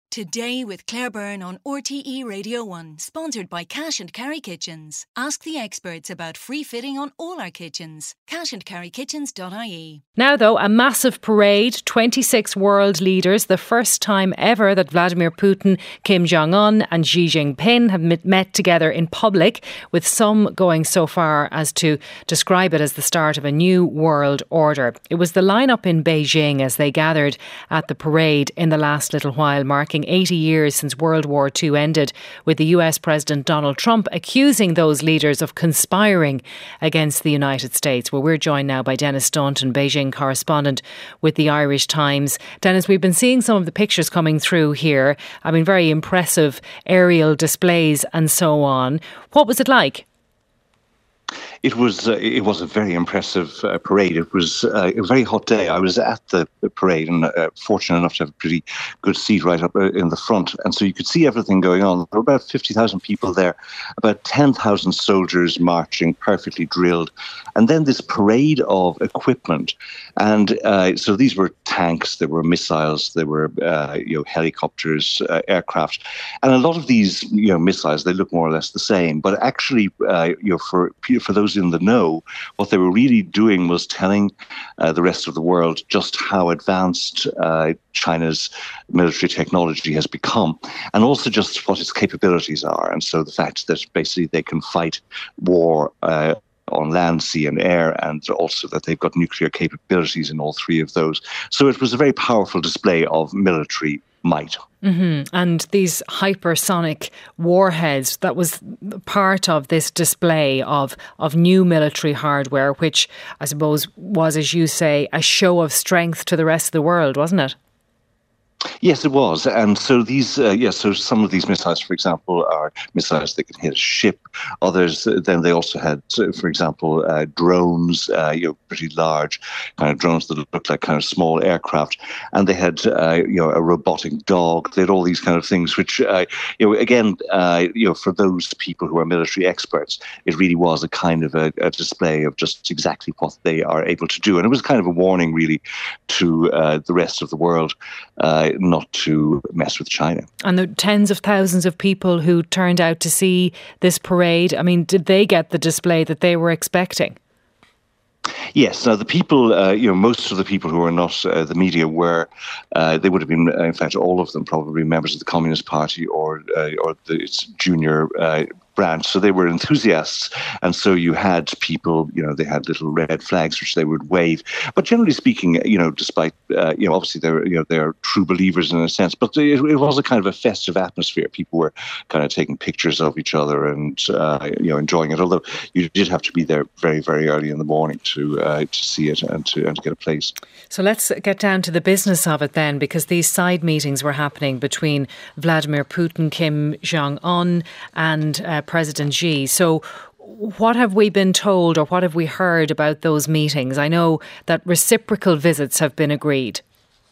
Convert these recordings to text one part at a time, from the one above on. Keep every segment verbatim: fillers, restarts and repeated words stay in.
Today with Claire Byrne on R T E Radio one, sponsored by Cash and Carry Kitchens. Ask the experts about free fitting on all our kitchens. cash and carry kitchens dot I E. Now though, a massive parade, twenty-six world leaders, the first time ever that Vladimir Putin, Kim Jong-un and Xi Jinping have met together in public, with some going so far as to describe it as the start of a new world order. It was the lineup in Beijing as they gathered at the parade in the last little while, marking eighty years since World War Two ended, with the U S President Donald Trump accusing those leaders of conspiring against the United States. Well, we're joined now by Denis Staunton, Beijing correspondent with the Irish Times. Denis, we've been seeing some of the pictures coming through here. I mean, very impressive aerial displays and so on. What was it like? It was uh, it was a very impressive uh, parade. It was uh, a very hot day. I was at the, the parade and uh, fortunate enough to have a pretty good seat right up in the front. And so you could see everything going on. There were about fifty thousand people there, about ten thousand soldiers marching, perfectly drilled. And then this parade of equipment. And uh, so these were tanks, there were missiles, there were uh, you know helicopters, uh, aircraft. And a lot of these you know missiles, they look more or less the same. But actually, uh, you know, for for those in the know, what they were really doing was telling uh, the rest of the world just how advanced uh, China's military technology has become, and also just what its capabilities are. And so the fact that basically they can fight war uh, on land, sea and air, and also that they've got nuclear capabilities in all three of those. So it was a very powerful display of military might. Mm-hmm. And these hypersonic warheads, that was part of this display of, of new military hardware, which I suppose was, as you say, a show of strength to the rest of the world, wasn't it? Yes, it was. And so these, uh, yes, so some of these missiles, for example, are missiles that can hit a ship. Others, uh, then they also had, uh, for example, uh, drones, uh, you know, pretty large kind of drones that looked like kind of small aircraft. And they had, uh, you know, a robotic dog. They had all these kind of things, which, uh, you know, again, uh, you know, for those people who are military experts, it really was a kind of a, a display of just exactly what they are able to do. And it was kind of a warning, really, to uh, the rest of the world, uh, not to mess with China. And the tens of thousands of people who turned out to see this parade, I mean, did they get the display that they were expecting? Yes. Now, the people, uh, you know, most of the people who are not uh, the media were, uh, they would have been, in fact, all of them probably members of the Communist Party or uh, or the, its junior uh, branch. So they were enthusiasts. And so you had people, you know, they had little red flags which they would wave. But generally speaking, you know, despite, uh, you know, obviously they're, you know, they're true believers in a sense, but it, it was a kind of a festive atmosphere. People were kind of taking pictures of each other and, uh, you know, enjoying it. Although you did have to be there very, very early in the morning to uh, to see it and to, and to get a place. So let's get down to the business of it then, because these side meetings were happening between Vladimir Putin, Kim Jong-un and uh, President Xi. So what have we been told or what have we heard about those meetings? I know that reciprocal visits have been agreed.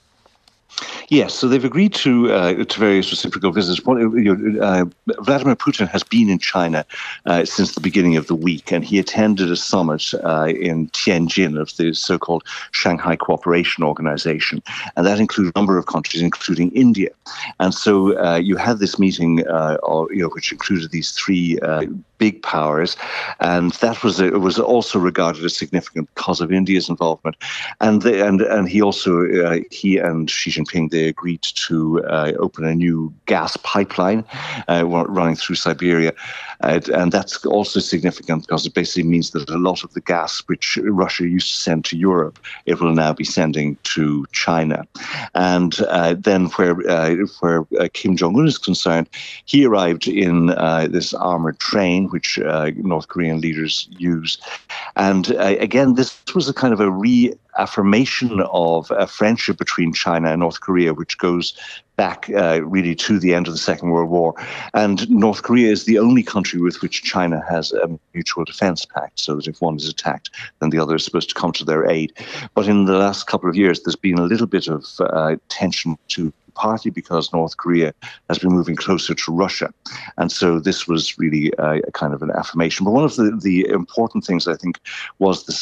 Yes, so they've agreed to uh, to various reciprocal visits. One, you know, uh, Vladimir Putin has been in China uh, since the beginning of the week, and he attended a summit uh, in Tianjin of the so-called Shanghai Cooperation Organization, and that included a number of countries, including India. And so uh, you had this meeting, uh, or, you know, which included these three uh, big powers, and that was a, it was also regarded as significant because of India's involvement. And they, and and he also uh, he and Xi Jinping, they agreed to uh, open a new gas pipeline uh, running through Siberia. Uh, and that's also significant because it basically means that a lot of the gas which Russia used to send to Europe, it will now be sending to China. And uh, then where uh, where uh, Kim Jong-un is concerned, he arrived in uh, this armored train, which uh, North Korean leaders use. And uh, again, this was a kind of a reaffirmation of a friendship between China and North Korea, which goes back uh, really to the end of the Second World War. And North Korea is the only country with which China has a mutual defense pact, so that if one is attacked, then the other is supposed to come to their aid. But in the last couple of years, there's been a little bit of uh, tension to partly because North Korea has been moving closer to Russia. And so this was really uh, a kind of an affirmation. But one of the, the important things, I think, was this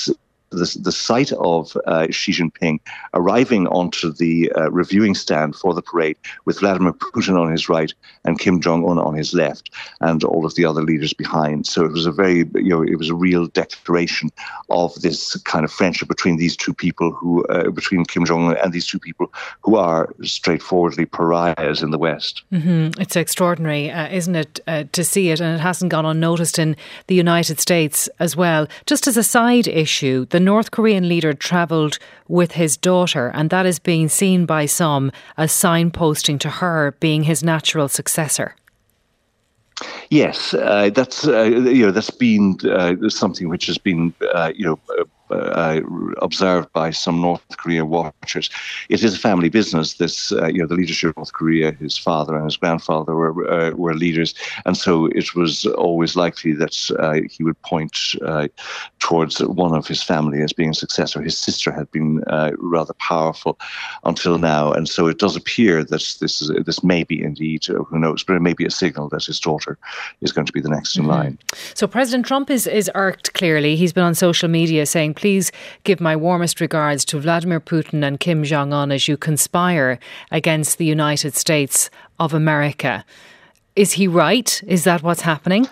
the, the sight of uh, Xi Jinping arriving onto the uh, reviewing stand for the parade with Vladimir Putin on his right and Kim Jong-un on his left, and all of the other leaders behind. So it was a very, you know, it was a real declaration of this kind of friendship between these two people, who, uh, between Kim Jong-un and these two people who are straightforwardly pariahs in the West. Mm-hmm. It's extraordinary, uh, isn't it, uh, to see it, and it hasn't gone unnoticed in the United States as well. Just as a side issue, the North Korean leader travelled with his daughter, and that is being seen by some as signposting to her being his natural successor. Yes, uh, that's uh, you know that's been uh, something which has been uh, you know. Uh, Uh, observed by some North Korea watchers. It is a family business. This, uh, you know, the leadership of North Korea, his father and his grandfather were uh, were leaders, and so it was always likely that uh, he would point uh, towards one of his family as being a successor. His sister had been uh, rather powerful until now, and so it does appear that this is this may be indeed, uh, who knows, but it may be a signal that his daughter is going to be the next in mm-hmm. line. So President Trump is is irked. Clearly, he's been on social media saying, "Please give my warmest regards to Vladimir Putin and Kim Jong-un as you conspire against the United States of America." Is he right? Is that what's happening?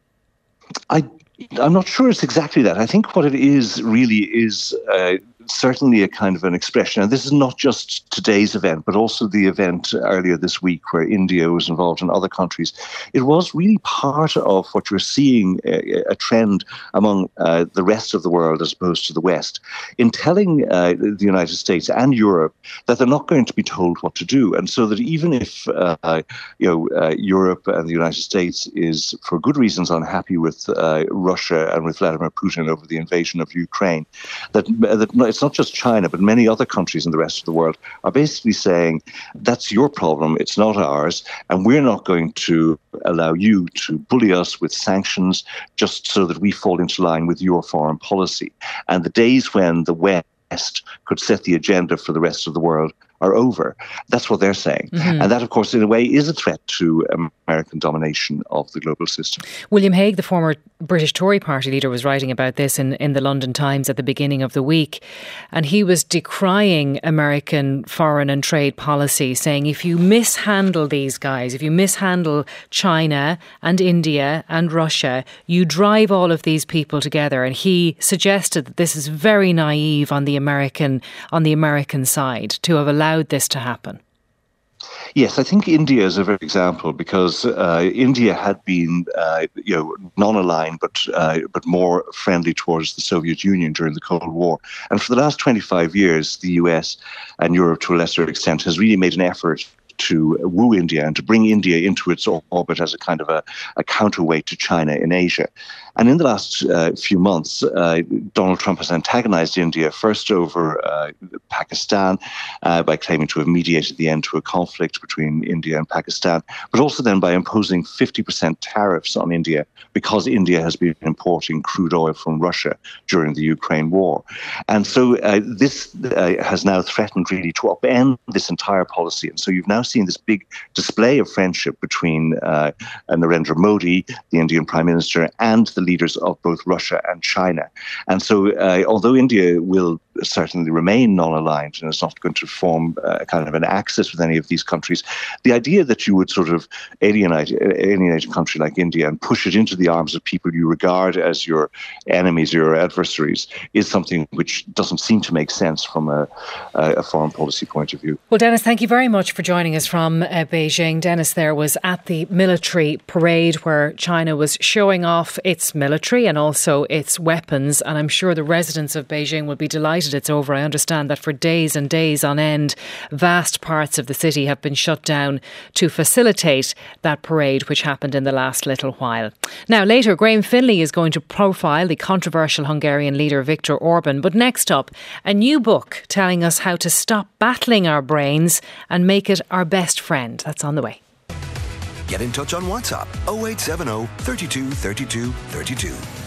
I, I'm not sure it's exactly that. I think what it is really is uh, certainly a kind of an expression. And this is not just today's event, but also the event earlier this week where India was involved and other countries. It was really part of what you're seeing, a, a trend among uh, the rest of the world as opposed to the West, in telling uh, the United States and Europe that they're not going to be told what to do. And so that even if uh, you know uh, Europe and the United States is, for good reasons, unhappy with uh, Russia and with Vladimir Putin over the invasion of Ukraine, that, that it's not just China, but many other countries in the rest of the world are basically saying, that's your problem, it's not ours, and we're not going to allow you to bully us with sanctions just so that we fall into line with your foreign policy. And the days when the West could set the agenda for the rest of the world are over. That's what they're saying. Mm-hmm. And that, of course, in a way, is a threat to American domination of the global system. William Hague, the former British Tory party leader, was writing about this in, in the London Times at the beginning of the week. And he was decrying American foreign and trade policy, saying if you mishandle these guys, if you mishandle China and India and Russia, you drive all of these people together. And he suggested that this is very naive on the American, on the American side to have allowed this to happen. Yes, I think India is a very good example because uh, India had been, uh, you know, non-aligned but uh, but more friendly towards the Soviet Union during the Cold War, and for the last twenty-five years, the U S and Europe, to a lesser extent, has really made an effort to woo India and to bring India into its orbit as a kind of a, a counterweight to China in Asia. And in the last uh, few months, uh, Donald Trump has antagonized India, first over uh, Pakistan uh, by claiming to have mediated the end to a conflict between India and Pakistan, but also then by imposing fifty percent tariffs on India because India has been importing crude oil from Russia during the Ukraine war. And so uh, this uh, has now threatened really to upend this entire policy. And so you've now seen this big display of friendship between uh, Narendra Modi, the Indian Prime Minister, and the leaders of both Russia and China. And so uh, although India will certainly remain non-aligned and is not going to form a kind of an axis with any of these countries, the idea that you would sort of alienate, alienate a country like India and push it into the arms of people you regard as your enemies or your adversaries is something which doesn't seem to make sense from a, a foreign policy point of view. Well, Denis, thank you very much for joining us from uh, Beijing. Denis there was at the military parade where China was showing off its military and also its weapons, and I'm sure the residents of Beijing will be delighted it's over. I understand that for days and days on end, vast parts of the city have been shut down to facilitate that parade which happened in the last little while. Now, later, Graham Finlay is going to profile the controversial Hungarian leader Viktor Orban. But next up, a new book telling us how to stop battling our brains and make it our best friend. That's on the way. Get in touch on WhatsApp oh eight seven oh, three two, three two, three two.